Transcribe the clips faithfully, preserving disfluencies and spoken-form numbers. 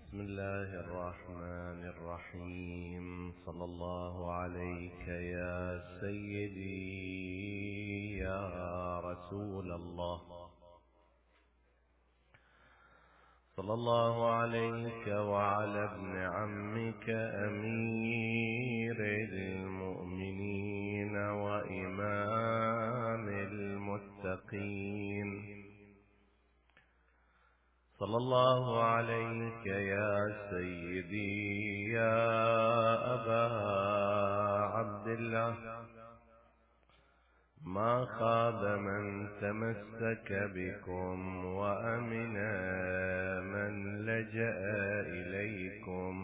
بسم الله الرحمن الرحيم. صلى الله عليك يا سيدي يا رسول الله، صلى الله عليك وعلى ابن عمك أمير المؤمنين وإمام المتقين، صلى الله عليك يا سيدي يا أبا عبد الله. ما خاب من تمسك بكم وأمن من لجأ إليكم.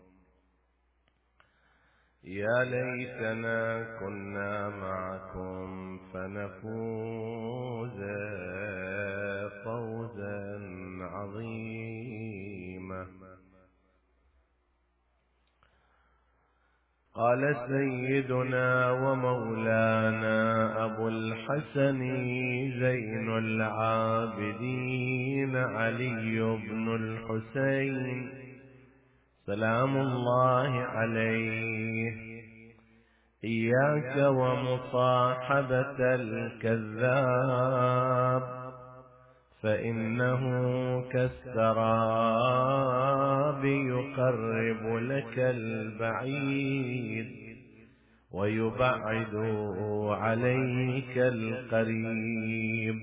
يا ليتنا كنا معكم فنفوز فوزا عظيما. قال سيدنا ومولانا أبو الحسن زين العابدين علي بن الحسين سلام الله عليه: إياك ومصاحبة الكذاب فإنه كالسراب يقرب لك البعيد ويبعد عليك القريب.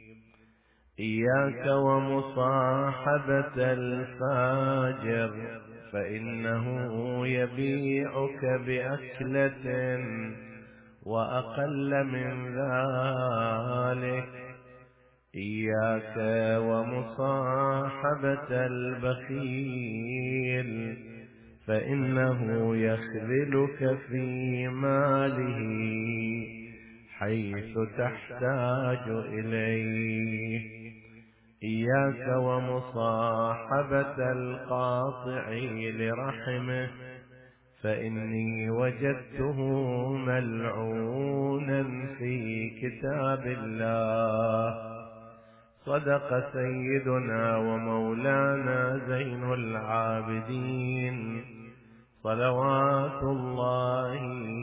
إياك ومصاحبة الفاجر فإنه يبيعك بأكلة وأقل من ذلك. إياك ومصاحبة البخيل فإنه يخذلك في ماله حيث تحتاج إليه. إياك ومصاحبة القاطع لرحمه فإني وجدته ملعونا في كتاب الله. صدق سيدنا ومولانا زين العابدين صلوات الله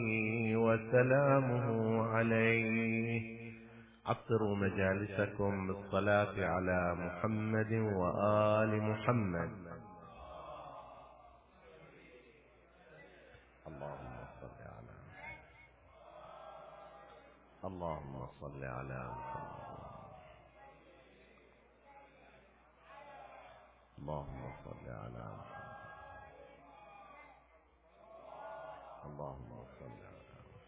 وسلامه عليه. عطروا مجالسكم بالصلاة على محمد وآل محمد. اللهم صل على اللهم صل على محمد. اللهم صل على محمد. اللهم صل على محمد.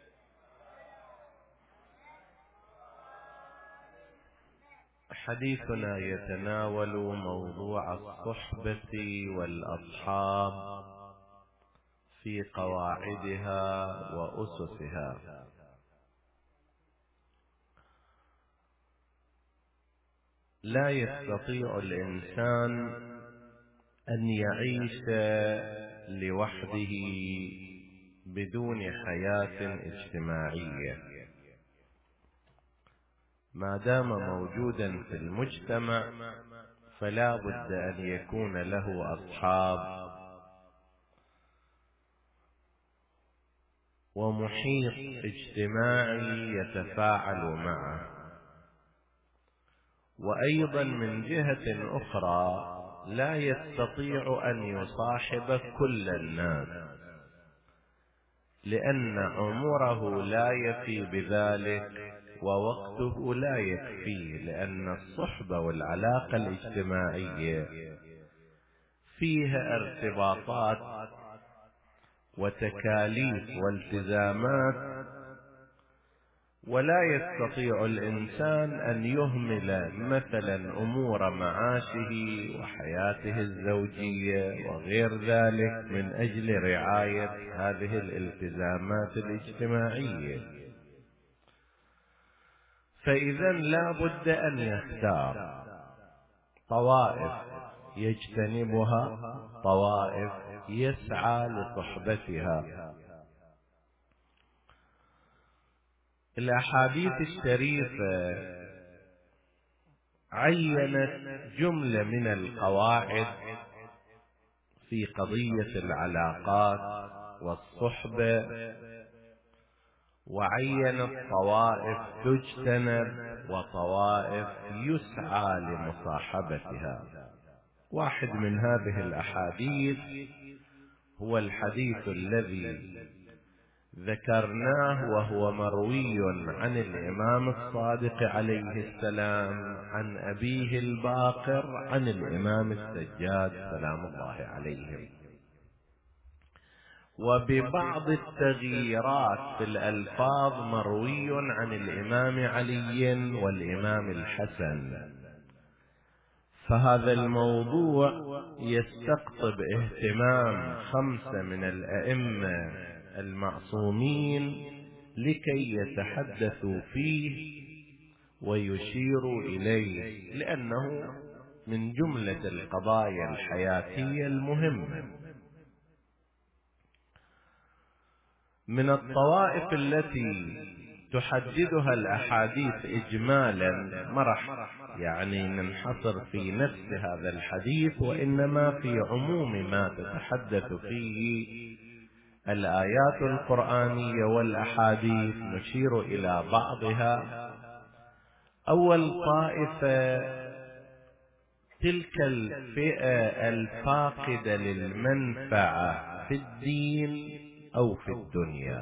حديثنا يتناول موضوع الصحبة والأصحاب في قواعدها وأسسها. لا يستطيع الإنسان أن يعيش لوحده بدون حياة اجتماعية. ما دام موجودا في المجتمع فلا بد أن يكون له أصحاب ومحيط اجتماعي يتفاعل معه. وأيضا من جهة أخرى لا يستطيع أن يصاحب كل الناس لأن عمره لا يفي بذلك ووقته لا يكفيه، لأن الصحبة والعلاقة الاجتماعية فيها ارتباطات وتكاليف والتزامات، ولا يستطيع الإنسان أن يهمل مثلا أمور معاشه وحياته الزوجية وغير ذلك من أجل رعاية هذه الالتزامات الاجتماعية. فإذا لا بد أن يختار طوائف يجتنبها، طوائف يسعى لصحبتها. الأحاديث الشريفة عينت جملة من القواعد في قضية العلاقات والصحبة، وعين طوائف تجتنب وطوائف يسعى لمصاحبتها. واحد من هذه الأحاديث هو الحديث الذي ذكرناه، وهو مروي عن الإمام الصادق عليه السلام عن أبيه الباقر عن الإمام السجاد سلام الله عليهم، وببعض التغييرات في الألفاظ مروي عن الإمام علي والإمام الحسن. فهذا الموضوع يستقطب اهتمام خمسة من الأئمة المعصومين لكي يتحدثوا فيه ويشيروا إليه، لأنه من جملة القضايا الحياتية المهمة. من الطوائف التي تحددها الأحاديث إجمالا، مرح يعني ننحصر في نفس هذا الحديث، وإنما في عموم ما تتحدث فيه الآيات القرآنية والأحاديث نشير إلى بعضها. أول طائفة تلك الفئة الفاقدة للمنفعة في الدين أو في الدنيا.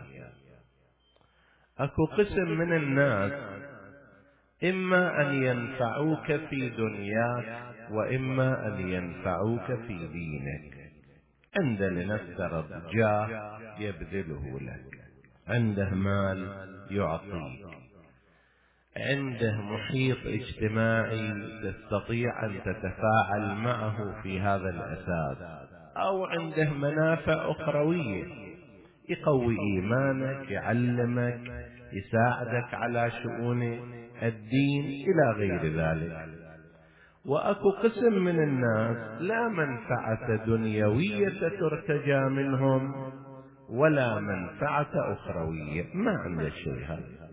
أكو قسم من الناس إما أن ينفعوك في دنياك وإما أن ينفعوك في دينك. عند لنفترض جاه يبذله لك، عنده مال يعطيك، عنده محيط اجتماعي تستطيع أن تتفاعل معه في هذا الأساس، أو عنده منافع أخروية، يقوي إيمانك، يعلمك، يساعدك على شؤون الدين إلى غير ذلك. وأكو قسم من الناس لا منفعة دنيوية ترتجى منهم ولا منفعة أخروية، ما عنده شيء هذا،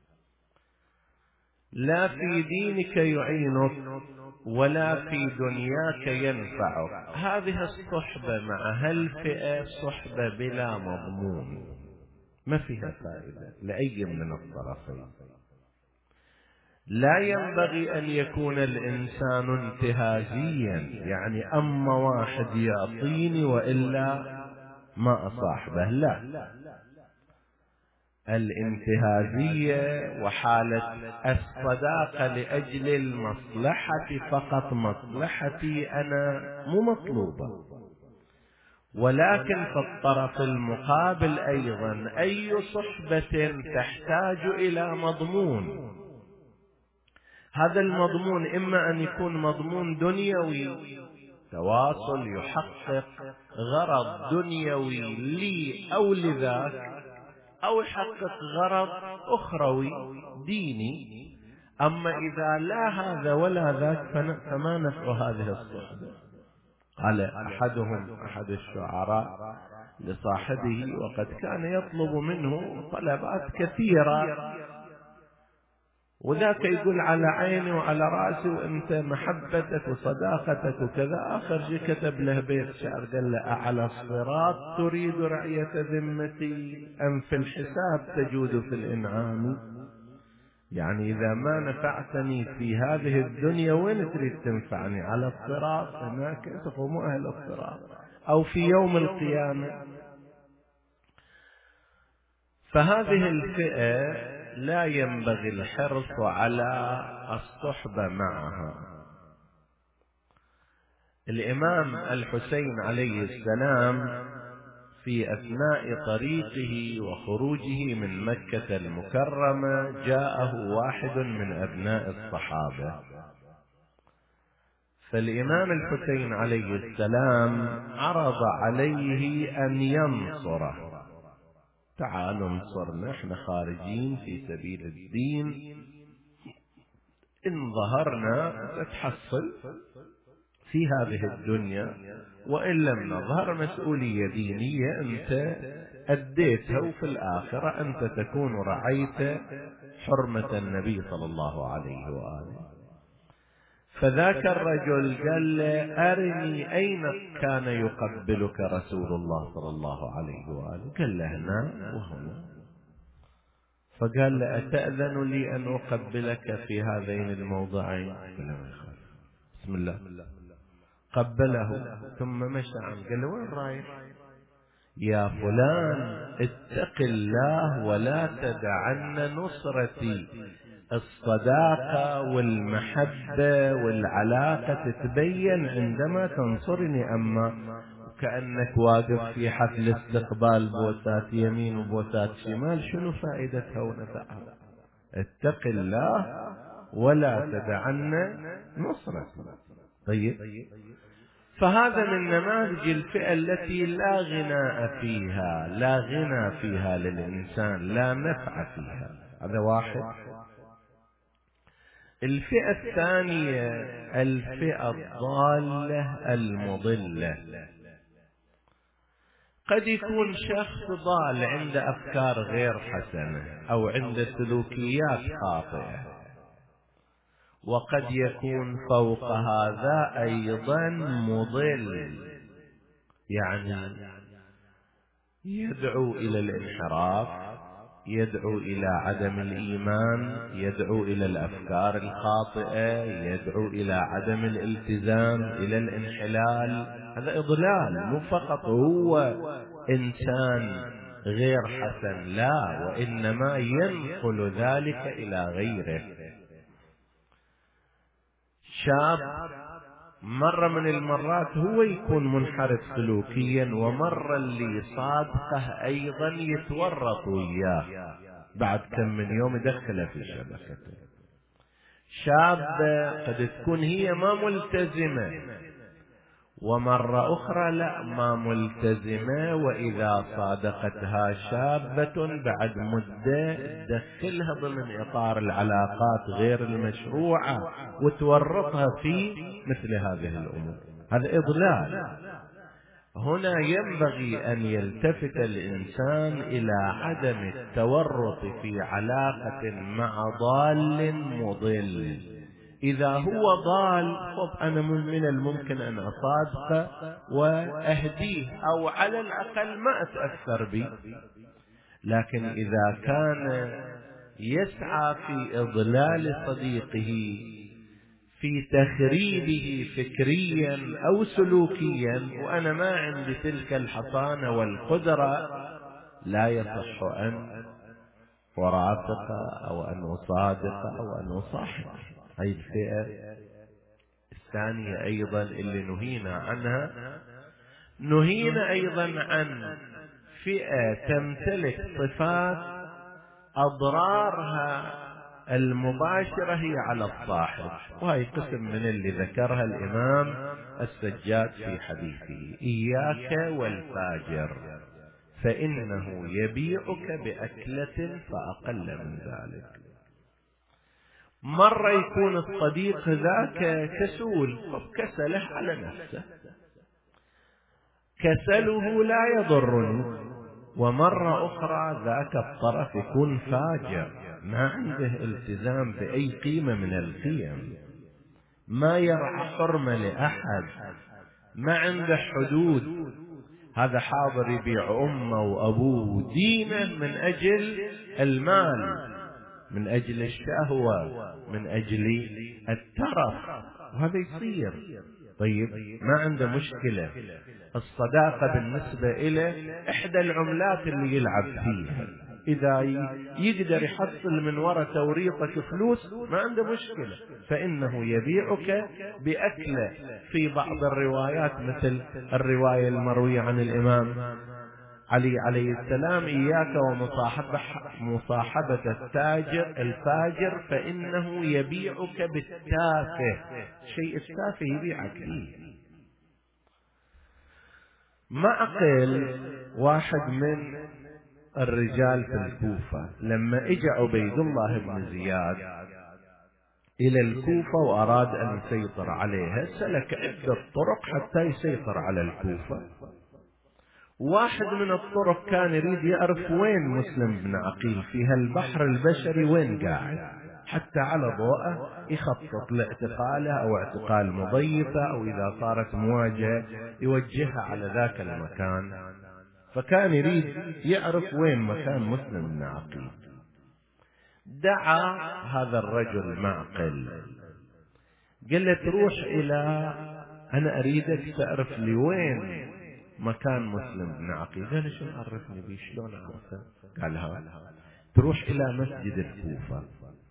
لا في دينك يعينك ولا في دنياك ينفعك. هذه الصحبة مع هالفئة صحبة بلا مضمون، ما فيها فائدة لأي من الطرفين. لا ينبغي أن يكون الإنسان انتهازيا، يعني أما واحد يعطيني وإلا ما أصاحبه، لا. الانتهازية وحالة الصداقة لأجل المصلحة فقط، مصلحتي أنا مو مطلوبة، ولكن في الطرف المقابل أيضا أي صحبة تحتاج إلى مضمون. هذا المضمون إما أن يكون مضمون دنيوي، تواصل يحقق غرض دنيوي لي أو لذاك، أو يحقق غرض أخروي ديني. أما إذا لا هذا ولا ذاك فما نفع هذه الصحبة. قال أحدهم أحد الشعراء لصاحبه وقد كان يطلب منه طلبات كثيرة، وذاك يقول على عيني وعلى رأسي وانت محبتك وصداقتك وكذا. آخر شيء كتب له بيت شعر قال له أعلى الصراط تريد رعية ذمتي أم في الحساب تجود في الإنعام؟ يعني إذا ما نفعتني في هذه الدنيا وين تريد تنفعني؟ على الصراط هناك تقوم أهل الصراط، أو في يوم القيامة. فهذه الفئة لا ينبغي الحرص على الصحبة معها. الإمام الحسين عليه السلام في أثناء طريقه وخروجه من مكة المكرمة جاءه واحد من أبناء الصحابة، فالإمام الحسين عليه السلام عرض عليه أن ينصره. تعالوا انصرنا، احنا خارجين في سبيل الدين، إن ظهرنا تتحصل في هذه الدنيا، وإن لم نظهر مسؤولية دينية أنت أديتها، وفي الآخرة أنت تكون رعيت حرمة النبي صلى الله عليه وآله. فذاك الرجل قال له أرني أين كان يقبلك رسول الله صلى الله عليه وآله؟ قال له هنا وهنا. فقال له أتأذن لي أن أقبلك في هذين الموضعين؟ قال له بسم الله. قبله ثم مشى عنه. قال له وين رايح؟ يا فلان اتق الله ولا تدعن نصرتي. الصداقة والمحبة والعلاقة تتبين عندما تنصرني، أما كأنك واقف في حفل استقبال بوسات يمين وبوسات شمال، شنو فائدتها ونفعها؟ اتق الله ولا تدعن نصرتي. طيب، فهذا من نماذج الفئة التي لا غناء فيها، لا غنى فيها للإنسان، لا نفع فيها. هذا واحد. الفئة الثانية الفئة الضالة المضلة. قد يكون شخص ضال عنده أفكار غير حسنة أو عنده سلوكيات خاطئة، وقد يكون فوق هذا أيضا مضل، يعني يدعو إلى الانحراف، يدعو إلى عدم الإيمان، يدعو إلى الأفكار الخاطئة، يدعو إلى عدم الالتزام، إلى الانحلال. هذا إضلال، مو فقط هو إنسان غير حسن، لا، وإنما ينقل ذلك إلى غيره. شاب مرة من المرات هو يكون منحرف سلوكيا، ومرة اللي صادقه أيضا يتورط وياه، بعد كم من يوم يدخله في شبكته. شابة قد تكون هي ما ملتزمة، ومرة أخرى لا ما ملتزمة، وإذا صادقتها شابة بعد مدة تدخلها ضمن إطار العلاقات غير المشروعة وتورطها في مثل هذه الأمور. هذا إضلال. هنا ينبغي أن يلتفت الإنسان إلى عدم التورط في علاقة مع ضال مضل. إذا هو ضال، طب أنا من الممكن أن أصادقه وأهديه، أو على الأقل ما أتأثر به. لكن إذا كان يسعى في إضلال صديقه، في تخريبه فكريا أو سلوكيا، وأنا ما عندي تلك الحصانة والقدرة، لا يصح أن أرافقه أو أن أصادقه أو أن أصاحبه. هذه الفئة الثانية أيضا اللي نهينا عنها. نهينا أيضا عن فئة تمتلك صفات أضرارها المباشرة هي على الصاحب، وهي قسم من اللي ذكرها الإمام السجاد في حديثه: إياك والفاجر فإنه يبيعك بأكلة فأقل من ذلك. مرة يكون الصديق ذاك كسول، كسله على نفسه، كسله لا يضرني. ومرة أخرى ذاك الطرف يكون فاجر، ما عنده التزام بأي قيمة من القيم، ما يرعى حرمة لأحد، ما عنده حدود. هذا حاضر يبيع أمه وأبوه ودينه من أجل المال، من أجل الشهوة، من أجل الترف، وهذا يصير. طيب، ما عنده مشكلة. الصداقة بالنسبة إلى إحدى العملات اللي يلعب فيها، إذا يقدر يحصل من وراء توريطك فلوس ما عنده مشكلة، فإنه يبيعك بأكلة. في بعض الروايات مثل الرواية المروية عن الإمام علي عليه السلام: إياك ومصاحبة مصاحبة التاجر الفاجر فإنه يبيعك بالتافه. شيء التافه يبيعك فيه. معقل واحد من الرجال في الكوفة لما اجى عبيد الله بن زياد إلى الكوفة وأراد أن يسيطر عليها، سلك عدة طرق حتى يسيطر على الكوفة. واحد من الطرق كان يريد يعرف وين مسلم بن عقيل في هالبحر البشري، وين قاعد، حتى على ضوءه يخطط لاعتقاله أو اعتقال مضيفة، أو إذا صارت مواجهة يوجهها على ذاك المكان. فكان يريد يعرف وين مكان مسلم بن عقيل. دعا هذا الرجل معقل، قال له تروح إلى، أنا أريدك تعرف لي وين مكان مسلم بن عقيل. قال شو عرفني بيه، شلون أعرفه؟ قال ها تروح إلى مسجد الكوفة،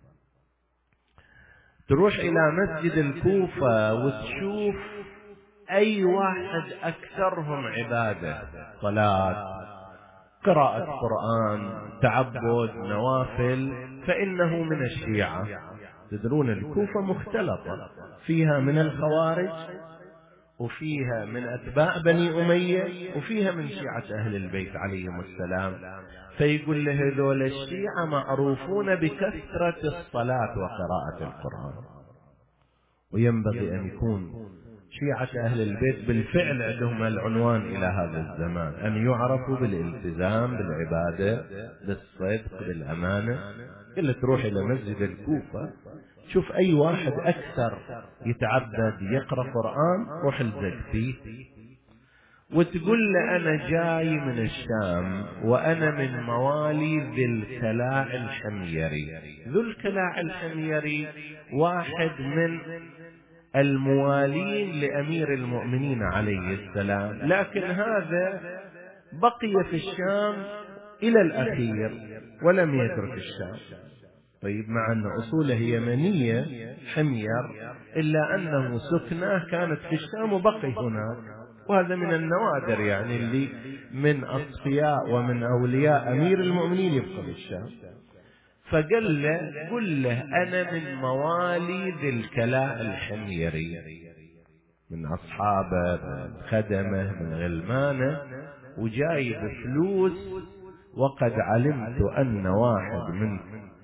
تروح إلى مسجد الكوفة وتشوف أي واحد أكثرهم عبادة، صلاة، قراءة قرآن، تعبد، نوافل، فإنه من الشيعة. تدرون الكوفة مختلطة، فيها من الخوارج وفيها من أتباع بني أمية وفيها من شيعة أهل البيت عليهم السلام. فيقول له هذول الشيعة معروفون بكثرة الصلاة وقراءة القرآن، وينبغي أن يكون شيعة أهل البيت بالفعل عندهم العنوان إلى هذا الزمان، أن يعرفوا بالالتزام بالعبادة بالصدق بالأمانة. إلا تروح إلى مسجد الكوفة شوف أي واحد أكثر يتعبد يقرأ قرآن، روح الزق فيه وتقول له أنا جاي من الشام وأنا من موالي ذي الكلاع الحميري. ذو الكلاع الحميري واحد من الموالين لأمير المؤمنين عليه السلام، لكن هذا بقي في الشام إلى الأخير ولم يترك الشام. طيب مع أن أصوله يمنية حمير، إلا أنه سكنه كانت في الشام وبقي هناك، وهذا من النوادر يعني اللي من أصفياء ومن أولياء أمير المؤمنين يبقى في الشام. فقال له قل له أنا من موالي ذي الكلاع الحميري، من أصحابه من خدمه من غلمانه، وجاي بفلوس، وقد علمت أن واحد من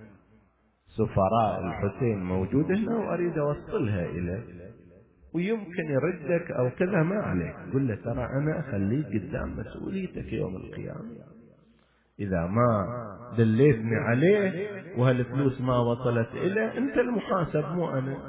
سفراء الحسين موجود هنا وأريد أوصلها إليه ويمكن يردك أو كذا، ما عليك. قل له ترى أنا أخليك قدام مسؤوليتك يوم القيامة، إذا ما دليتني عليه وهالفلوس ما وصلت إليه أنت المحاسب مو أنا.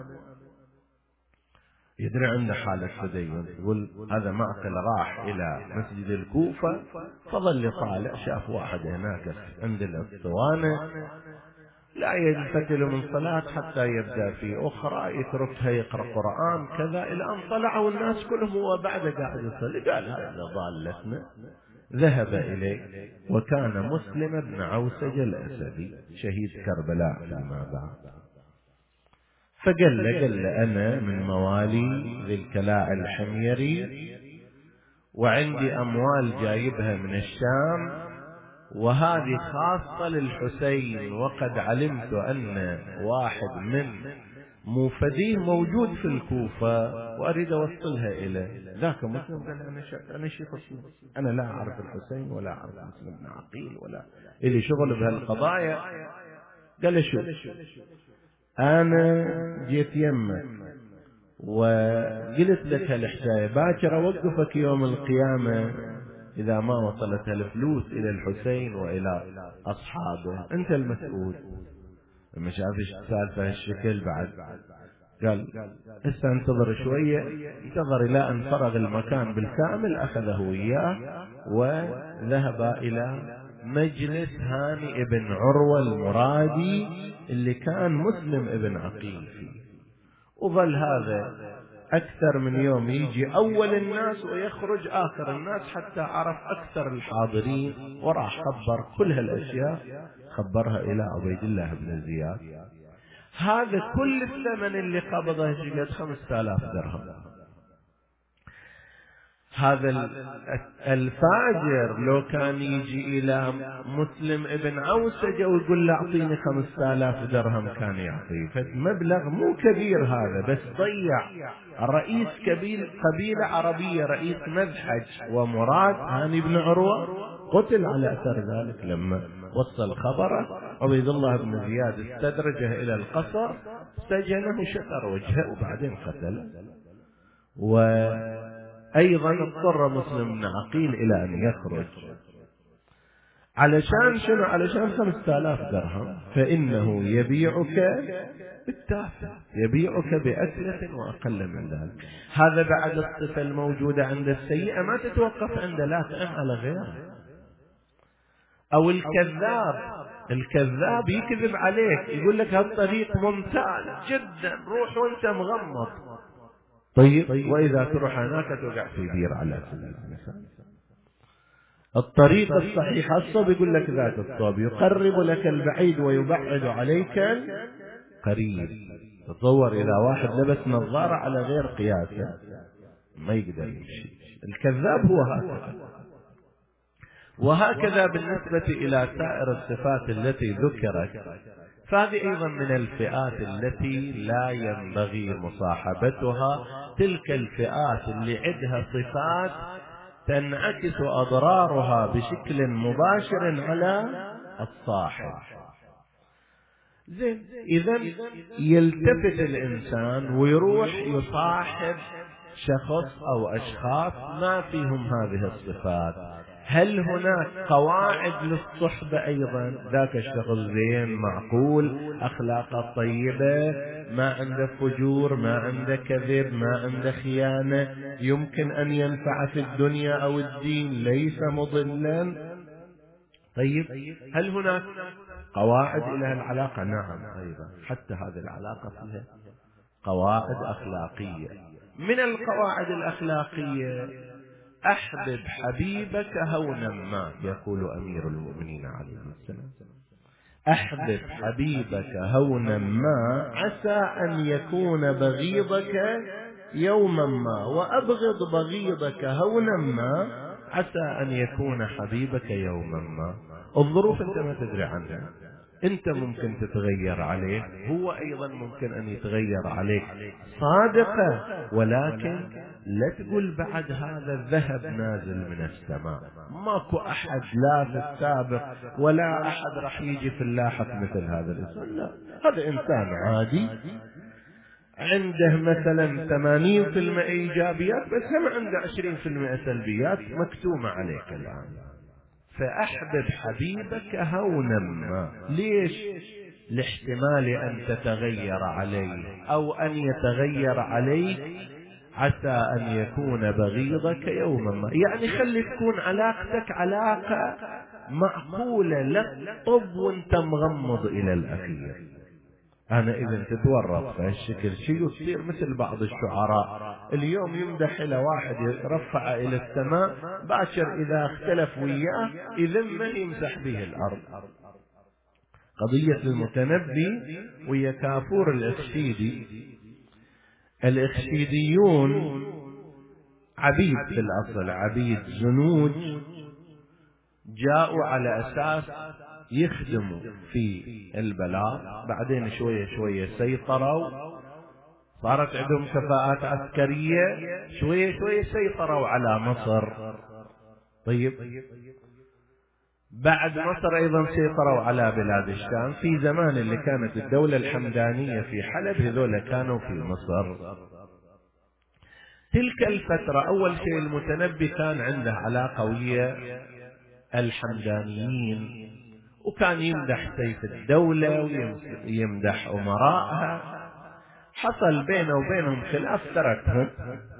يدري عنده حالة تدين. يقول هذا معقل راح إلى مسجد الكوفة، فظل طالع شاف واحد هناك عند الاسطوانة لا ينفتل من صلاة حتى يبدأ في أخرى يتركها يقرأ قرآن كذا، إلى أن طلعوا الناس كلهم وبعد قاعد يصلي. قال هذا ضالتنا، ذهب إليه وكان مسلم بن عوسج الأسدي شهيد كربلاء فيما بعد. فقال له قال له أنا من موالي ذي الكلاع الحميري وعندي أموال جايبها من الشام، وهذه خاصة للحسين، وقد علمت أن واحد من موفديه موجود في الكوفة وأريد أوصلها إليه. ذاك مسلم قال أنا أنا شيخ مسلم، أنا لا أعرف الحسين ولا أعرف مسلم بن عقيل ولا إلي شغل بهالقضايا. قال شو أنا جيت يمك وقلت لك هالحكاية، باكر أوقفك يوم القيامة إذا ما وصلت الفلوس إلى الحسين وإلى أصحابه، أنت المسؤول. لما شافش السالفة هالشكل بعد قال هسه انتظر شوية، انتظر إلى أن فرغ المكان بالكامل، أخذه إياه وذهب إلى مجلس هاني ابن عروة المرادي اللي كان مسلم ابن عقيل فيه. وظل هذا أكثر من يوم، يجي أول الناس ويخرج آخر الناس، حتى عرف أكثر الحاضرين وراح خبر كل هالأشياء، خبرها إلى عبيد الله بن زياد. هذا كل الثمن اللي قبضه شقد خمسة آلاف درهم. هذا الفاجر لو كان يجي إلى مسلم ابن عوسج ويقول له أعطيني خمسة آلاف درهم كان يعطيه، فمبلغ مو كبير هذا، بس ضيع الرئيس كبير قبيلة عربية رئيس مذحج ومراد هاني بن عروة، قتل على أثر ذلك. لما وصل خبره عبيد الله بن زياد استدرجه إلى القصر، سجنه شقر وجهه وبعدين قتله. وأيضا اضطر مسلم بن عقيل إلى أن يخرج. علشان شنو؟ علشان خمسة آلاف درهم، فإنه يبيعك بالتافه، يبيعك بأكلة وأقل من ذلك. هذا بعد الصفة الموجودة عند السيئة ما تتوقف عند لا تأم على غيره. أو الكذاب، الكذاب يكذب عليك، يقول لك هالطريق ممتاز جدا، روح وانت مغمض. طيب وإذا تروح هناك توقع في بير على سبيل المثال. الطريق الصحيح الصوب يقول لك ذات الصوب، يقرب لك البعيد ويبعد عليك القريب. تصور إذا واحد لبس نظارة على غير قياسه ما يقدر يمشي. الكذاب هو هكذا. وهكذا بالنسبة إلى سائر الصفات التي ذكرت، فهذه أيضا من الفئات التي لا ينبغي مصاحبتها. تلك الفئات اللي عندها صفات تنعكس أضرارها بشكل مباشر على الصاحب. زين، إذن يلتفت الإنسان ويروح يصاحب شخص أو أشخاص ما فيهم هذه الصفات. هل هناك قواعد للصحبة أيضا؟ ذاك الشخص زين، معقول، أخلاقه طيبة، ما عنده فجور، ما عنده كذب، ما عنده خيانة، يمكن أن ينفع في الدنيا أو الدين، ليس مضلا. طيب هل هناك قواعد إلى العلاقة؟ نعم، أيضا حتى هذه العلاقة فيها قواعد أخلاقية. من القواعد الأخلاقية: أحبب حبيبك هونا ما، يقول أمير المؤمنين عليه السلام، أحبب حبيبك هونا ما عسى أن يكون بغيضك يوما ما، وأبغض بغيضك هونا ما عسى أن يكون حبيبك يوما ما. الظروف أنت ما تدري عنها، أنت ممكن تتغير عليه، هو أيضا ممكن أن يتغير عليك. صادقة، ولكن لا تقول بعد هذا الذهب نازل من السماء، ماكو أحد لا في السابق ولا أحد رح يجي في اللاحق مثل هذا الإنسان. لا، هذا إنسان عادي عنده مثلا ثمانين بالمئة إيجابيات، بس هم عنده عشرين بالمئة سلبيات مكتومة عليك الآن. فأحبب حبيبك هونا ما. ليش؟ لاحتمال أن تتغير عليه أو أن يتغير عليك، عسى أن يكون بغيضك يوما ما. يعني خلي تكون علاقتك علاقة معقولة، لا تطب وانت مغمض إلى الأخير. أنا إذا تتورط في هالشكل شيء يصير مثل بعض الشعراء اليوم يمدح إلى واحد يرفع إلى السماء، باكر إذا اختلف وياه يذمه يمسح به الأرض. قضية المتنبي ويا كافور الإخشيدي. الإخشيديون عبيد في الأصل، عبيد زنوج، جاءوا على أساس يخدموا في البلاط، بعدين شوية شوية سيطروا، صارت عندهم كفاءات عسكرية، شوية شوية سيطروا على مصر. طيب بعد مصر أيضا سيطروا على بلاد الشام. في زمان اللي كانت الدولة الحمدانية في حلب، هذول كانوا في مصر. تلك الفترة أول شيء المتنبي كان عنده علاقة ويا الحمدانيين، وكان يمدح سيف الدولة ويمدح أمراءها. حصل بينه وبينهم خلاف، تركهم.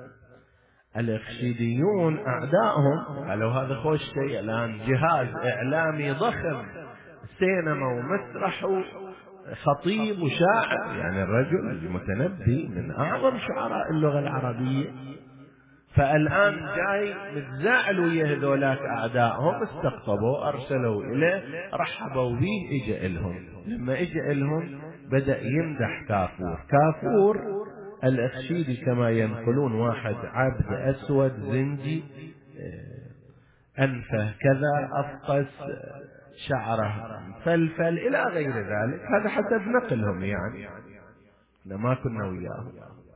الإخشيديون أعدائهم قالوا هذا خوش شيء، الآن جهاز إعلامي ضخم، سينما ومسرح وخطيب وشاعر، يعني الرجل المتنبي من أعظم شعراء اللغة العربية، فالآن جاي متزاعل ويا هذولاك أعدائهم، استقطبوا أرسلوا إليه، رحبوا به، إجا إلهم. لما إجا إلهم بدأ يمدح كافور. كافور الأخشيدي كما ينقلون واحد عبد أسود زنجي، أنفه كذا، أفقس، شعره فلفل إلى غير ذلك، هذا حسب نقلهم، يعني لما كنا وياهم.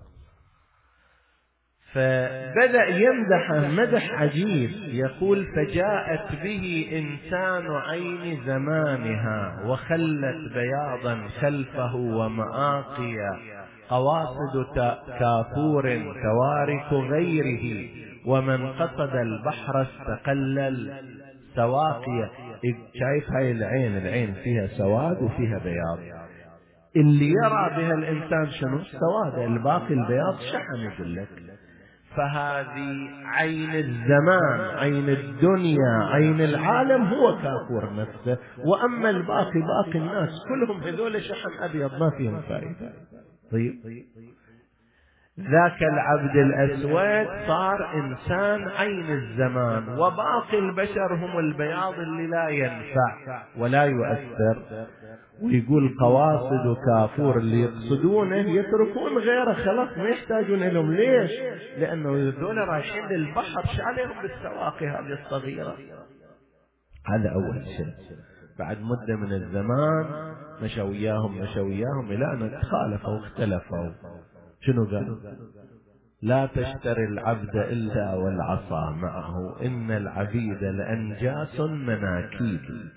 فبدأ يمدح مدح عجيب، يقول فجاءت به إنسان عين زمانها، وخلت بياضا خلفه ومآقيا، قواصد كافور توارك غيره، ومن قصد البحر استقلل سواقيا. شايف هاي العين، العين فيها سواد وفيها بياض، اللي يرى بها الإنسان شنو؟ سواد، الباقي البياض شحم يقول لك. فهذه عين الزمان، عين الدنيا، عين العالم هو كافور نفسه، وأما الباقي باقي الناس كلهم هذول شحم أبيض ما فيهم فائدة. طيب ذاك العبد الأسود صار إنسان عين الزمان، وباقي البشر هم البياض اللي لا ينفع ولا يؤثر. ويقول قواصد وكافور اللي يقصدونه يتركون غيره، خلاص ما يحتاجون لهم. ليش؟ لأنه يذول رايحين للبحر، شعلهم بالسواقي هذه الصغيرة. هذا أول شيء. بعد مدة من الزمان مشوياهم مشوياهم إلى أن تخالفوا واختلفوا. شنو قالوا؟ لا تشتري العبد إلا والعصا معه، إن العبيد لأنجاس مناكيد.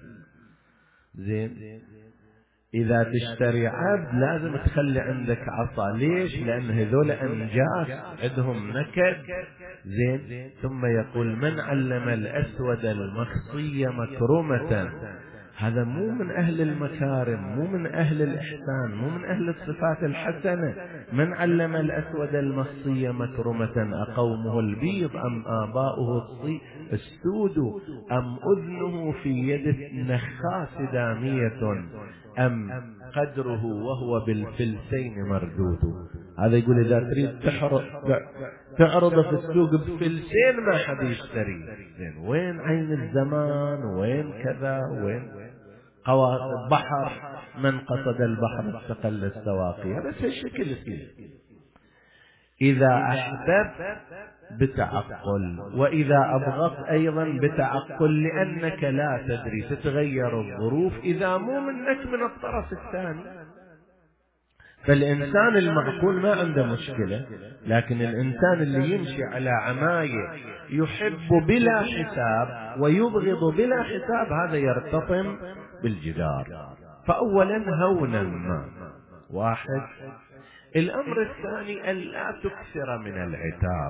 زين، إذا تشتري عبد لازم تخلي عندك عصا. ليش؟ لأن هذول أنجاس عندهم نكد. زين، ثم يقول من علم الأسود المخصي مكرمة، هذا مو من أهل المكارم، مو من أهل الإحسان، مو من أهل الصفات الحسنة. من علم الأسود المخصي مكرمة، أقومه البيض أم آباؤه السود، أم أذنه في يد النخاس دامية، أم قدره وهو بالفلسين مردود. هذا يقول إذا تريد تحرض تعرض في السوق بفلسين ما حد يشتري. زين، وين عين الزمان؟ وين كذا؟ وين قواصد بحر؟ من قصد البحر استقل السواقي. هذا الشكل فيه. إذا أحببت بتعقل، وإذا أبغضت أيضا بتعقل، لأنك لا تدري، تتغير الظروف إذا مو منك من الطرف الثاني. فالإنسان المعقول ما عنده مشكلة، لكن الإنسان اللي يمشي على عماية يحب بلا حساب ويبغض بلا حساب، هذا يرتطم بالجدار. فأولا هونا ما واحد. الأمر الثاني ألا تكثر من العتاب.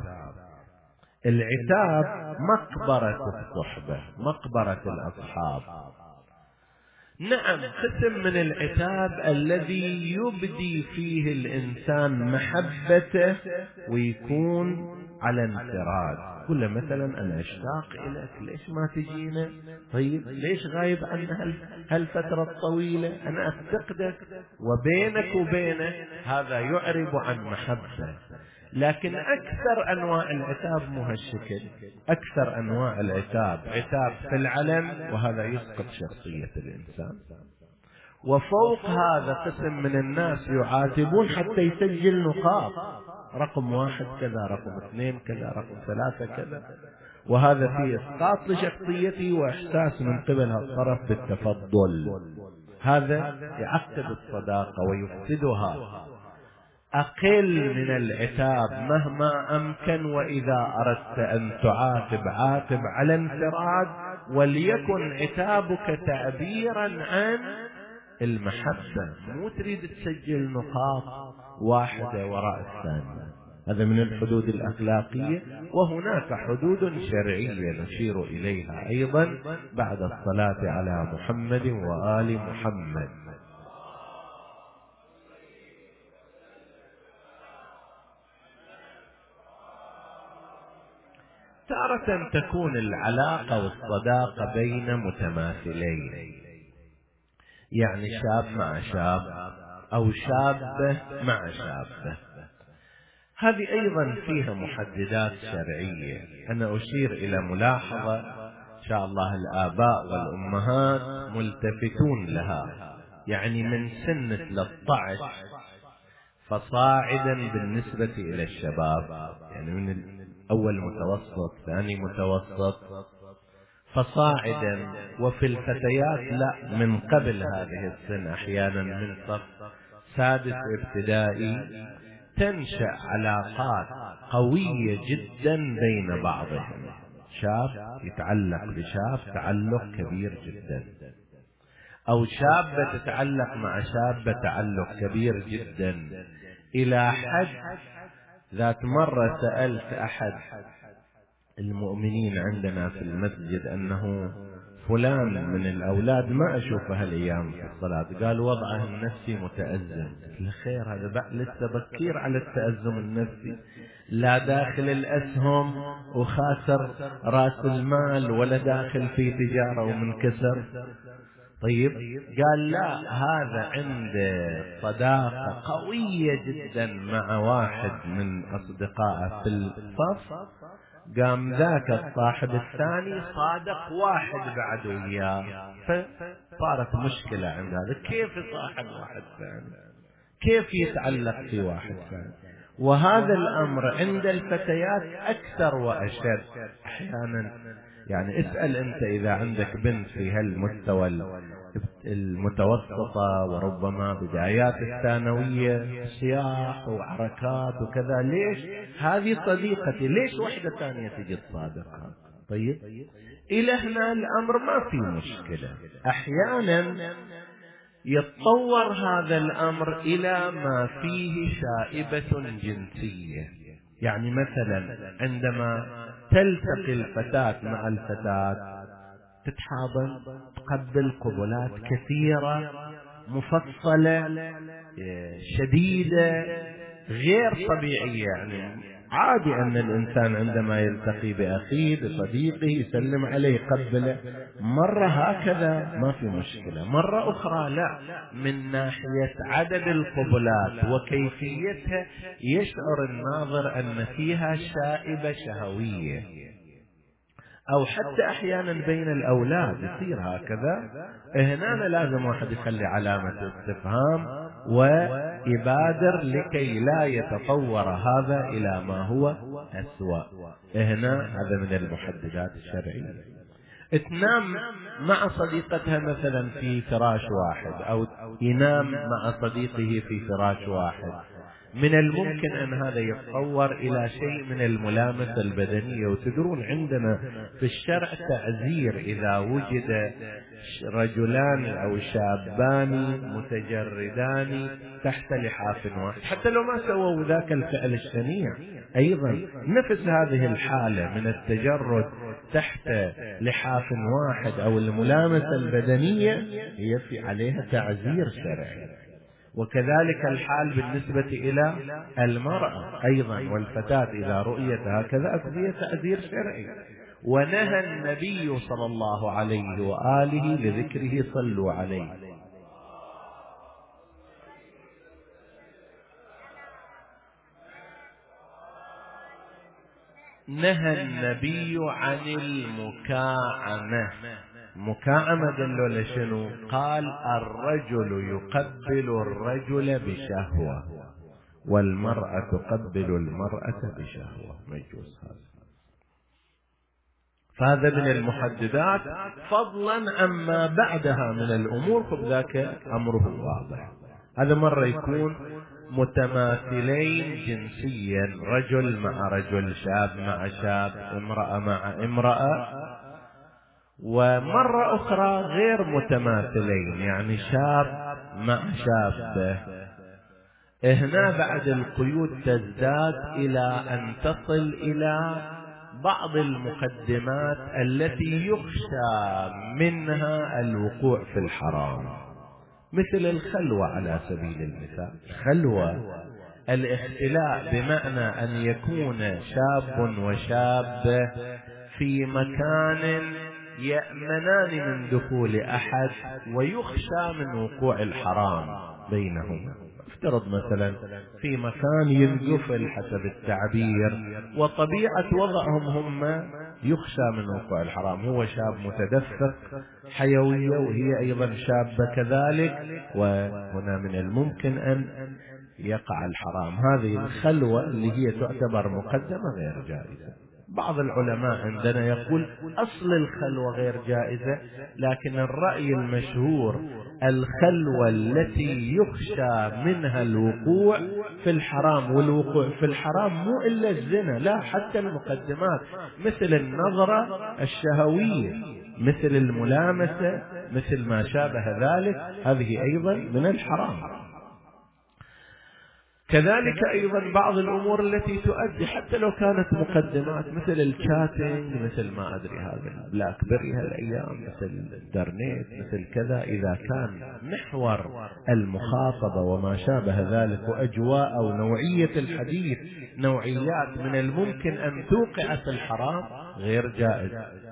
العتاب مقبرة الصحبة، مقبرة الأصحاب. نعم، قسم من العتاب الذي يبدي فيه الإنسان محبته ويكون على انفراد. كل مثلا أنا أشتاق إليك، ليش ما تجينا؟ طيب ليش غايب عنا هالفترة الطويلة؟ أنا أفتقدك، وبينك وبينه هذا يعرب عن محبة. لكن أكثر أنواع العتاب مو هالشكل. أكثر أنواع العتاب عتاب في العلن، وهذا يسقط شخصية الإنسان. وفوق هذا قسم من الناس يعاتبون حتى يسجل نقاط، رقم واحد كذا، رقم اثنين كذا، رقم ثلاثة كذا، وهذا فيه إسقاط لشخصيته وإحساس من قبل الطرف بالتفضل. هذا يعقد الصداقة ويفسدها. أقل من العتاب مهما أمكن، وإذا أردت أن تعاتب عاتب على انفراد، وليكن عتابك تعبيرا عن المحبة، مو تريد تسجل نقاط واحدة وراء الثانية. هذا من الحدود الأخلاقية، وهناك حدود شرعية نشير إليها أيضا بعد الصلاة على محمد وآل محمد. تارة تكون العلاقة والصداقة بين متماثلين، يعني شاب مع شاب أو شابة مع شابة. هذه أيضا فيها محددات شرعية. أنا أشير إلى ملاحظة إن شاء الله الآباء والأمهات ملتفتون لها، يعني من سن ثلاثة عشر فصاعدا بالنسبة إلى الشباب، يعني من أول متوسط ثاني متوسط فصاعدا، وفي الفتيات لا، من قبل هذه السن أحيانا من صف سادس ابتدائي تنشأ علاقات قوية جدا بين بعضهم. شاب يتعلق بشاب تعلق كبير جدا، أو شابة تتعلق مع شابة تعلق كبير جدا، إلى حد ذات مرة سألت أحد المؤمنين عندنا في المسجد أنه فلان من الأولاد ما أشوفه هالأيام في الصلاة، قال وضعه النفسي متأزم. خير، هذا لسه بكير على التأزم النفسي، لا داخل الأسهم وخاسر رأس المال ولا داخل في تجارة ومنكسر. طيب قال لا، هذا عنده صداقة قوية جدا مع واحد من أصدقائه في الصف، قام ذاك الصاحب الثاني صادق واحد بعد وياه، فصارت مشكلة عند هذا، كيف يصاحب واحد ثاني، كيف يتعلق في واحد ثاني. وهذا الأمر عند الفتيات أكثر وأشد أحيانا. يعني اسأل أنت إذا عندك بنت في هالمستوى المتوسطة وربما بدايات الثانوية، صياح وحركات وكذا، ليش هذه صديقتي، ليش واحدة ثانية تجي تصادقها؟ طيب إلى هنا الأمر ما في مشكلة. أحيانا يتطور هذا الأمر إلى ما فيه شائبة جنسية. يعني مثلا عندما تلتقي الفتاة مع الفتاة تتحاضن، تقبل قبلات كثيرة مفصلة شديدة غير طبيعية. يعني عادي أن الإنسان عندما يلتقي بأخيه بصديقه يسلم عليه يقبله، مرة هكذا ما في مشكلة، مرة أخرى لا، من ناحية عدد القبلات وكيفيتها يشعر الناظر أن فيها شائبة شهوية. أو حتى أحيانا بين الأولاد يصير هكذا، هنا لازم واحد يخلي علامة استفهام ويبادر لكي لا يتطور هذا إلى ما هو أسوأ. هنا هذا من المحددات الشرعية. تنام مع صديقتها مثلا في فراش واحد، أو ينام مع صديقه في فراش واحد، من الممكن أن هذا يتطور إلى شيء من الملامسة البدنية. وتدرون عندنا في الشرع تعزير إذا وجد رجلان أو شابان متجردان تحت لحاف واحد، حتى لو ما سووا ذاك الفعل الشنيع، أيضا نفس هذه الحالة من التجرد تحت لحاف واحد أو الملامسة البدنية هي في عليها تعزير شرعي. وكذلك الحال بالنسبة إلى المرأة أيضا والفتاة، إذا رؤيت هكذا فهي تعزير شرعي. ونهى النبي صلى الله عليه وآله لذكره صلوا عليه، نهى النبي عن المكاعمة. مكاعمة دلوا لشنو؟ قال الرجل يقبل الرجل بشهوة والمرأة تقبل المرأة بشهوة، ما يجوز هذا. فهذا من المحددات، فضلا عما بعدها من الأمور فذاك أمره واضح. هذا مرة يكون متماثلين جنسيا، رجل مع رجل، شاب مع شاب، امرأة مع امرأة. ومرة أخرى غير متماثلين، يعني شاب مع شاب. هنا بعد القيود تزداد إلى أن تصل إلى بعض المقدمات التي يخشى منها الوقوع في الحرام، مثل الخلوة على سبيل المثال. الخلوة الاختلاء بمعنى أن يكون شاب وشاب في مكان يأمنان من دخول أحد ويخشى من وقوع الحرام بينهما. افترض مثلا في مكان ينقفل حسب التعبير، وطبيعة وضعهم هم يخشى من وقوع الحرام، هو شاب متدفق حيوية وهي أيضا شابة كذلك، وهنا من الممكن أن يقع الحرام. هذه الخلوة اللي هي تعتبر مقدمة غير جائزة. بعض العلماء عندنا يقول أصل الخلوة غير جائزة، لكن الرأي المشهور الخلوة التي يخشى منها الوقوع في الحرام. والوقوع في الحرام مو إلا الزنا، لا، حتى المقدمات مثل النظرة الشهوية، مثل الملامسة، مثل ما شابه ذلك، هذه أيضا من الحرام. كذلك أيضا بعض الأمور التي تؤدي حتى لو كانت مقدمات، مثل الشاتنج، مثل ما أدري هذا البلاك بيري هالأيام، مثل الإنترنت، مثل كذا، إذا كان محور المخاطبة وما شابه ذلك وأجواء أو نوعية الحديث نوعيات من الممكن أن توقع في الحرام غير جائز.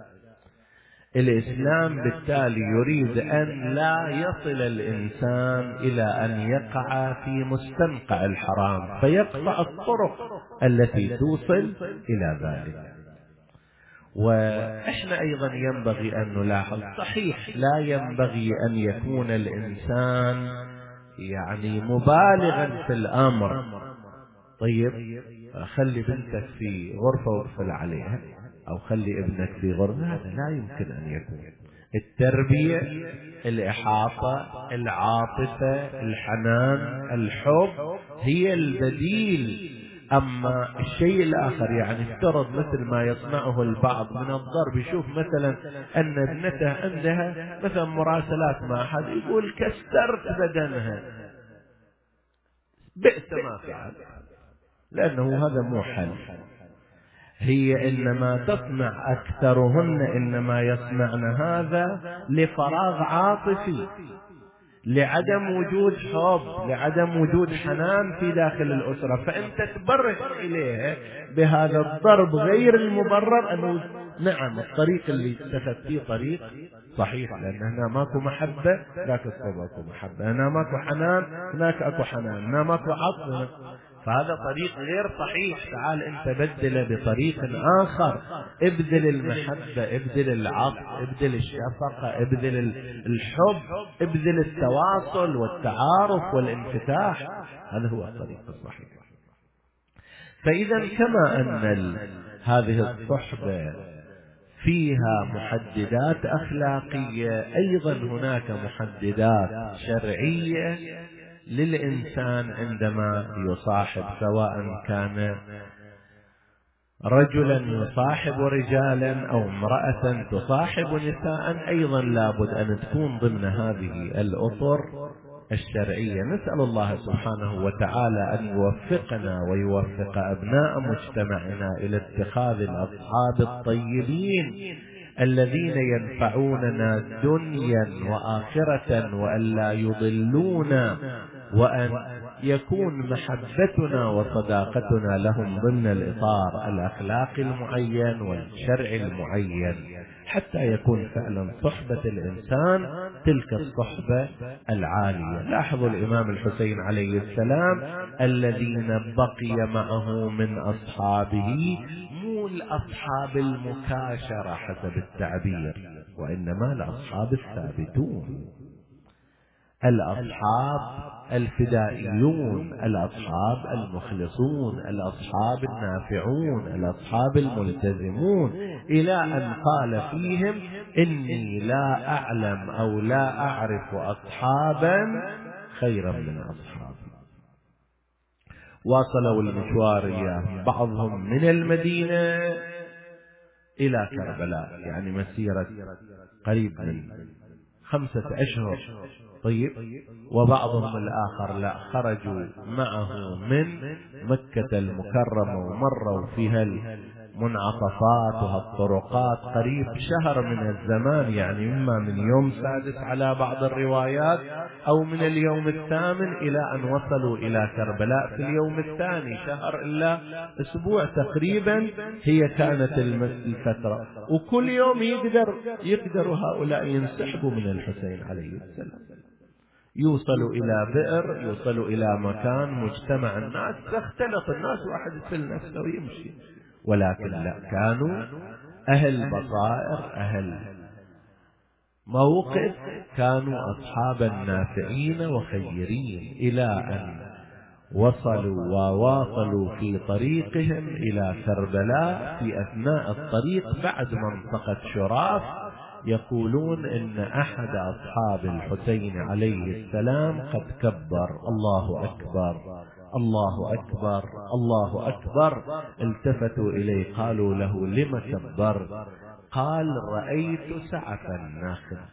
الإسلام بالتالي يريد أن لا يصل الإنسان إلى أن يقع في مستنقع الحرام فيقطع الطرق التي توصل إلى ذلك. وإحنا أيضا ينبغي أن نلاحظ، صحيح لا ينبغي أن يكون الإنسان يعني مبالغا في الأمر. طيب خلي بنتك في غرفة واقفل عليها، أو خلي ابنك في غرفة، هذا لا يمكن أن يكون. التربية، الإحاطة، العاطفة، الحنان، الحب هي البديل. أما الشيء الآخر، يعني افترض مثل ما يصنعه البعض من الضرب، يشوف مثلا أن ابنته عندها مثلا مراسلات مع أحد، يقول كسرت بدنها، بئس ما فعل، لأنه هذا مو حل. هي إنما تصنع، أكثرهن إنما يصنعن هذا لفراغ عاطفي، لعدم وجود حب، لعدم وجود حنان في داخل الأسرة، فأنت تبرر إليها بهذا الضرب غير المبرر. أنه نعم الطريق اللي اتخذ فيه طريق صحيح، لأن هنا ماكو محبة هناك اكو محبة، هنا ماكو حنان هناك اكو حنان، هنا ماكو عطف، فهذا طريق غير صحيح. تعال انت بدله بطريق آخر، ابذل المحبة، ابذل العطف، ابذل الشفقة، ابذل الحب، ابذل التواصل والتعارف والانفتاح، هذا هو الطريق الصحيح. فإذا كما أن هذه الصحبة فيها محددات أخلاقية، أيضا هناك محددات شرعية للإنسان عندما يصاحب، سواء كان رجلا يصاحب رجالا أو امرأة تصاحب نساء، أيضا لابد أن تكون ضمن هذه الأطر الشرعية. نسأل الله سبحانه وتعالى أن يوفقنا ويوفق أبناء مجتمعنا إلى اتخاذ الأصحاب الطيبين الذين ينفعوننا دنيا وآخرة، وأن لا يضلونا، وأن يكون محبتنا وصداقتنا لهم ضمن الإطار الأخلاقي المعين والشرع المعين، حتى يكون فعلا صحبة الإنسان تلك الصحبة العالية. لاحظوا الإمام الحسين عليه السلام الذين بقي معه من أصحابه، مو الأصحاب المكاشرة حسب التعبير، وإنما الأصحاب الثابتون، الأصحاب الفدائيون، الأصحاب المخلصون، الأصحاب النافعون، الأصحاب الملتزمون، إلى أن قال فيهم إني لا أعلم أو لا أعرف أصحابا خيرا من أصحابي. واصلوا المشوار إياه بعضهم من المدينة إلى كربلاء، يعني مسيرة قريب من خمسة أشهر. طيب، وبعضهم الآخر لا، خرجوا معه من مكة المكرمة ومروا فيها المنعطفات وهالطرقات قريب شهر من الزمان، يعني إما من يوم سادس على بعض الروايات أو من اليوم الثامن إلى أن وصلوا إلى كربلاء في اليوم الثاني، شهر إلا أسبوع تقريبا هي كانت الفترة. وكل يوم يقدر يقدروا هؤلاء ينسحبوا من الحسين عليه السلام، يوصلوا إلى بئر، يوصلوا إلى مكان مجتمع الناس، تختلط الناس، واحد يسل نفسه ويمشي. ولكن لا، كانوا أهل بصائر، أهل موقف، كانوا أصحابا نافعين وخيرين، إلى أن وصلوا وواصلوا في طريقهم إلى كربلاء. في أثناء الطريق بعد منطقة شراف يقولون إن أحد أصحاب الحسين عليه السلام قد كبر، الله أكبر الله أكبر الله أكبر. التفتوا إليه قالوا له لم كبر؟ قال رأيت سعف النخل،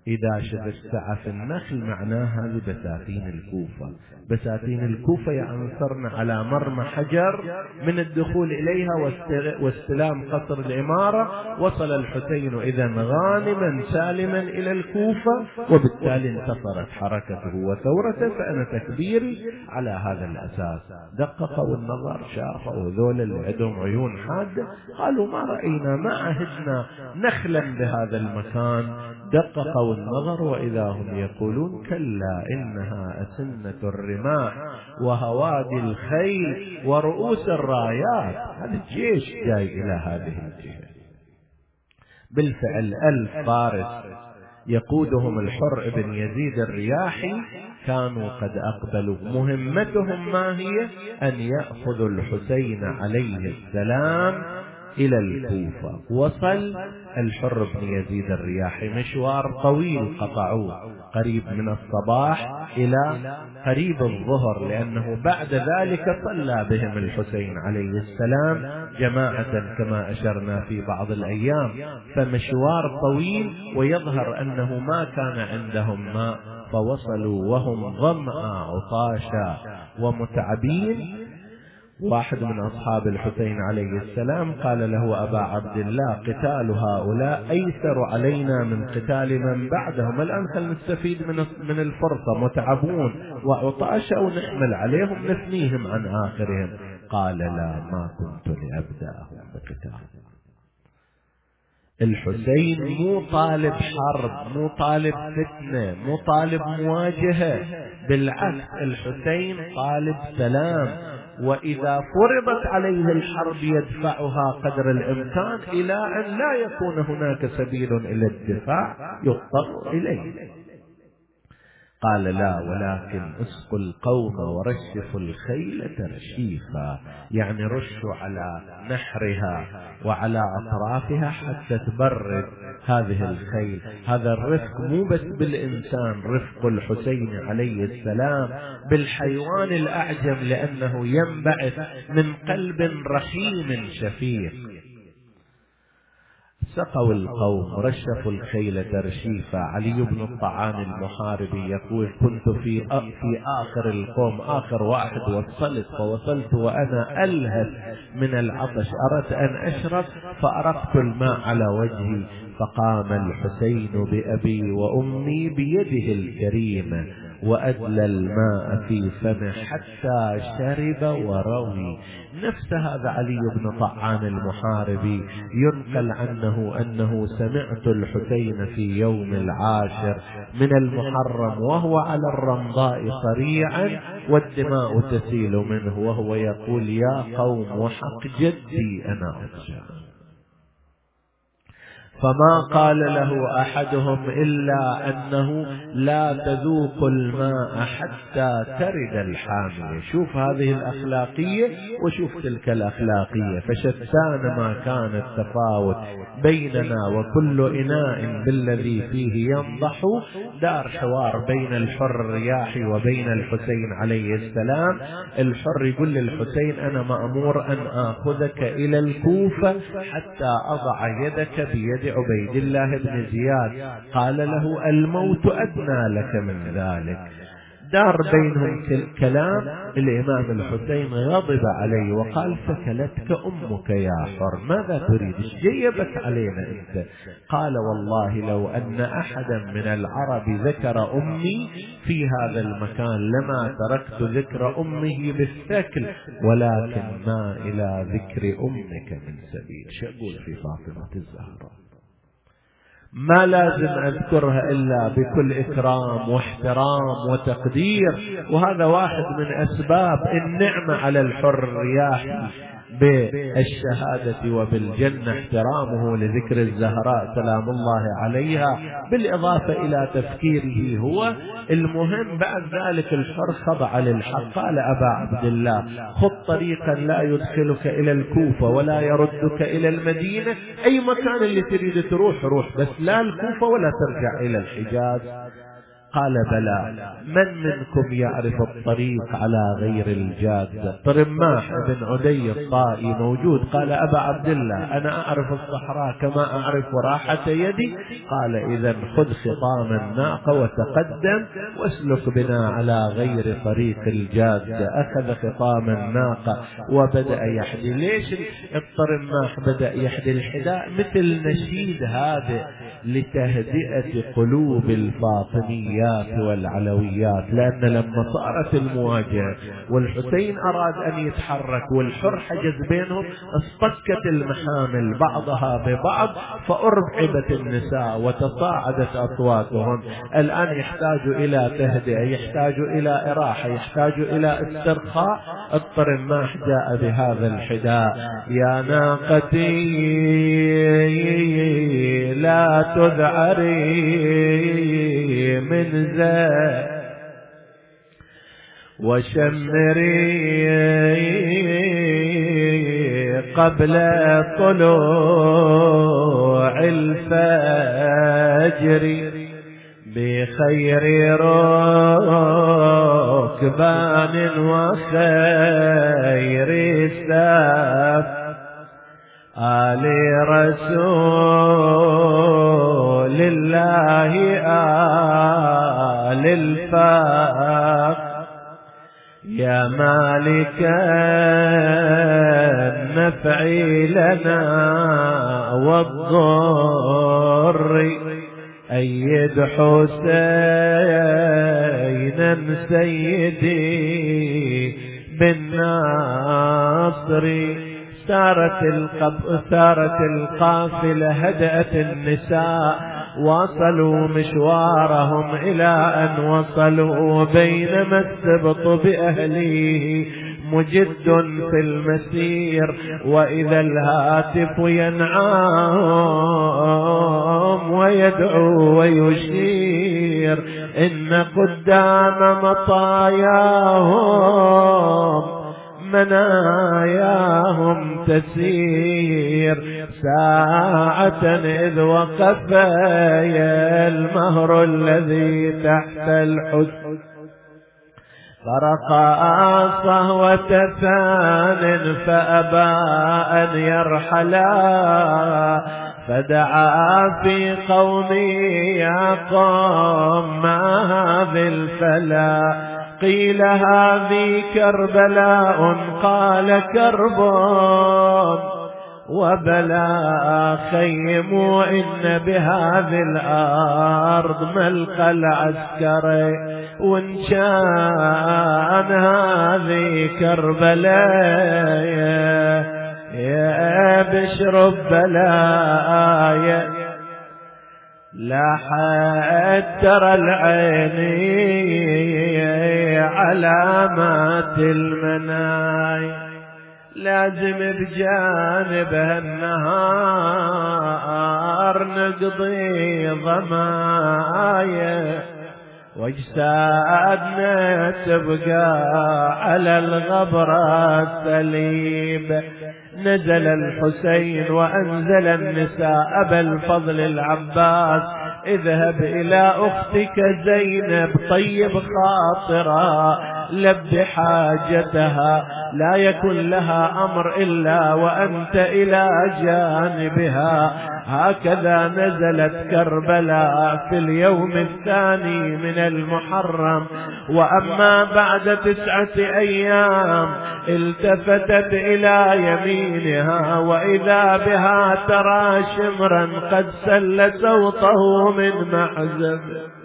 إذا شفت سعف النخل معناها هذه بساتين الكوفة. بساتين الكوفة يعني صرنا على مرمى حجر من الدخول إليها واستلام قصر الإمارة. وصل الحسين إذا غانما سالما إلى الكوفة، وبالتالي انتصرت حركته وثورته. فأنا تكبيري على هذا الأساس. دققوا النظر، شافوا ذول اللي عندهم عيون حادة، قالوا ما رأينا ما عهدنا نخلا بهذا المكان. دققوا النظر وإذا هم يقولون كلا إنها أسنة الرماح وهوادي الخيل ورؤوس الرايات. هذا الجيش جاي إلى هذه الجهة. بالفعل ألف فارس يقودهم الحر بن يزيد الرياحي كانوا قد أقبلوا. مهمتهم ما هي؟ أن يأخذوا الحسين عليه السلام إلى الكوفة. وصل الحر بن يزيد الرياحي، مشوار طويل قطعوه قريب من الصباح إلى قريب الظهر، لأنه بعد ذلك صلى بهم الحسين عليه السلام جماعة كما أشرنا في بعض الأيام. فمشوار طويل، ويظهر أنه ما كان عندهم ماء، فوصلوا وهم ظمأ عطاشا ومتعبين. واحد من أصحاب الحسين عليه السلام قال له أبا عبد الله قتال هؤلاء أيسر علينا من قتال من بعدهم، الآن نستفيد من من الفرصة، متعبون وعطاشا ونحمل عليهم نثنيهم عن آخرهم. قال لا، ما كنت لأبدأهم بقتال. الحسين مو طالب حرب، مو طالب فتنة، مو طالب مواجهة، بالعكس الحسين طالب سلام. وإذا فرضت عليه الحرب يدفعها قدر الإمكان إلى أن لا يكون هناك سبيل إلى الدفاع يضطر إليه. قال لا، ولكن اسقوا القوم ورشفوا الخيل ترشيفا، يعني رشوا على نحرها وعلى أطرافها حتى تبرد هذه الخيل. هذا الرفق مو بس بالإنسان، رفق الحسين عليه السلام بالحيوان الأعجم، لأنه ينبعث من قلب رحيم شفيق. سقوا القوم رشفوا الخيل ترشيفا. علي بن الطعام المحاربي يقول كنت في في آخر القوم، آخر واحد وصلت، فوصلت وأنا ألهث من العطش، أردت أن أشرب فأرقت الماء على وجهي، فقام الحسين بأبي وأمي بيده الكريمة وأدلى الماء في فمه حتى شرب وروي. نفس هذا علي بن طعام المحاربي ينقل عنه أنه سمعت الحسين في يوم العاشر من المحرم وهو على الرمضاء صريعا والدماء تسيل منه، وهو يقول يا قوم وحق جدي أنا أرجع. فما قال له أحدهم إلا أنه لا تذوق الماء حتى ترد الحامية. شوف هذه الأخلاقية وشوف تلك الأخلاقية، فشتان ما كان التفاوت بيننا، وكل إناء بالذي فيه ينضح. دار حوار بين الحر الرياحي وبين الحسين عليه السلام. الحر يقول للحسين أنا مأمور أن آخذك إلى الكوفة حتى أضع يدك بيد عبيد الله بن زياد. قال له الموت أدنى لك من ذلك. دار بينهم كلام. الإمام الحسين غضب عليه وقال ثكلتك أمك يا حر، ماذا تريد؟ جيبت علينا أنت. قال والله لو أن أحدا من العرب ذكر أمي في هذا المكان لما تركت ذكر أمه بالثكل، ولكن ما إلى ذكر أمك من سبيل. شأقول في فاطمة الزهراء ما لازم أذكرها إلا بكل إكرام واحترام وتقدير. وهذا واحد من أسباب النعمة على الحر الرياحي بالشهادة وبالجنة، احترامه لذكر الزهراء سلام الله عليها، بالإضافة إلى تفكيره هو. المهم بعد ذلك الحر خضع للحق. قال أبا عبد الله خذ طريقا لا يدخلك إلى الكوفة ولا يردك إلى المدينة، أي مكان اللي تريد تروح روح، بس لا الكوفة ولا ترجع إلى الحجاز. قال بلى. من منكم يعرف الطريق على غير الجادة؟ طرماح بن عدي الطائي موجود. قال أبا عبد الله أنا أعرف الصحراء كما أعرف راحة يدي. قال إذا خذ خطام الناقة وتقدم واسلك بنا على غير طريق الجادة. أخذ خطام الناقة وبدأ يحدي. ليش الطرماح بدأ يحدي الحداء؟ مثل نشيد هذا لتهدئة قلوب الفاطميات والعلويات، لأن لما صارت المواجهة والحسين أراد أن يتحرك والحر حجز بينهم اصطكت المحامل بعضها ببعض فأرعبت النساء وتصاعدت أصواتهم. الآن يحتاج إلى تهدئة، يحتاج إلى إراحة، يحتاج إلى استرخاء. الطرماح جاء بهذا الحداء. يا ناقتي لا تذعري من زاد وشمري قبل طلوع الفجر بخير ركبان وخير ساف آل رسول الله آل الفاق. يا مالك النفع لنا والضر أيد حسينا سيدي بالناصر. سارت القب... سارت القافلة هدأت النساء واصلوا مشوارهم إلى أن وصلوا بينما السبط بأهليه مجد في المسير وإذا الهاتف ينعام ويدعو ويشير إن قدام مطاياهم مناياهم تسير ساعة إذ وقف يا المهر الذي تحت الحسن فرقا صهوة ثان فأبى أن يرحلا فدعا في قومي يا قوم ما هذه الفلا قيل هذه كربلاء قال كرب وبلا خيموا إن بهذه الأرض ملقى العسكر وإن كان هذه كربلاء يا بشر بلايا لا حد ترى العيني علامات المناي لازم بجانبها النهار نقضي ضمايا واجسادنا تبقى على الغبرة السليب. نزل الحسين وأنزل النساء أبا الفضل العباس اذهب إلى أختك زينب طيب خاطرها لب حاجتها لا يكن لها أمر إلا وأنت إلى جانبها. هكذا نزلت كربلاء في اليوم الثاني من المحرم. وأما بعد تسعة أيام التفتت إلى يمينها وإذا بها ترى شمرا قد سل صوته من محزن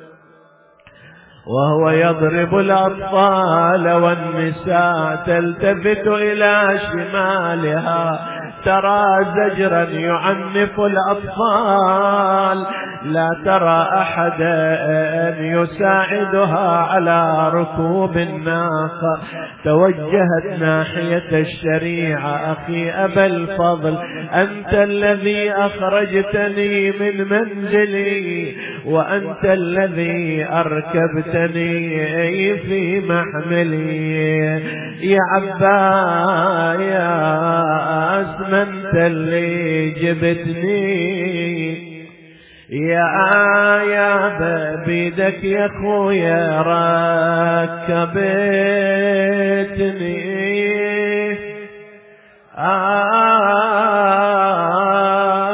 وهو يضرب الأطفال والنساء تلتفت إلى شمالها ترى زجرا يعنف الأطفال لا ترى أحدا يساعدها على ركوب الناقة. توجهت ناحية الشريعة أخي أبا الفضل أنت الذي أخرجتني من منزلي وأنت الذي أركبتني في محملي يا عباس من أنت اللي جبتني يا يا بيدك يا خويا ركبتني آه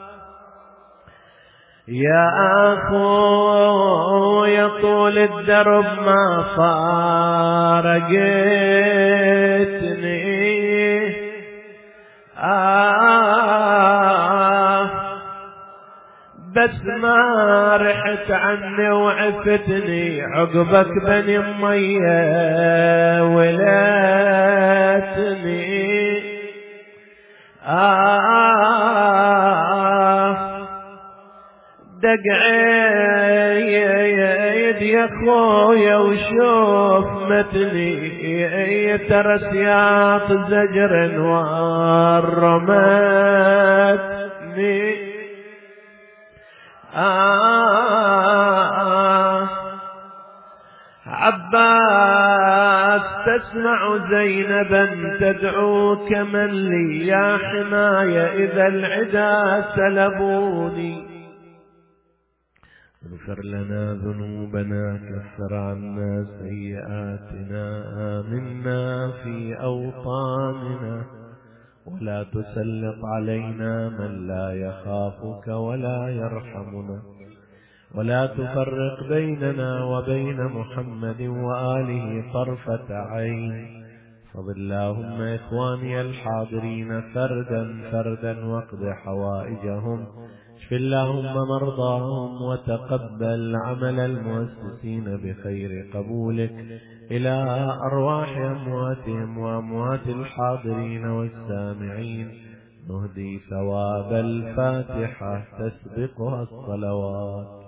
يا أخويا طول الدرب ما فارقتني آه بس ما رحت عني وعفتني عقبك بني أمية ولاتني آه دق عيد يا خويا وشوف متني ترى سياط زجر ورمتني آه عباس تسمع زينبا تدعوك من لي يا حماية إذا العدا سلبوني اغفر لنا ذنوبنا كفر عنا سيئاتنا آمنا في أوطاننا ولا تسلط علينا من لا يخافك ولا يرحمنا ولا تفرق بيننا وبين محمد وآله طرفة عين فضل اللهم إخواني الحاضرين فردا فردا واقض حوائجهم اشف اللهم مرضاهم وتقبل عمل المؤسسين بخير قبولك إلى أرواح أمواتهم وأموات الحاضرين والسامعين نهدي ثواب الفاتحة تسبقها الصلوات.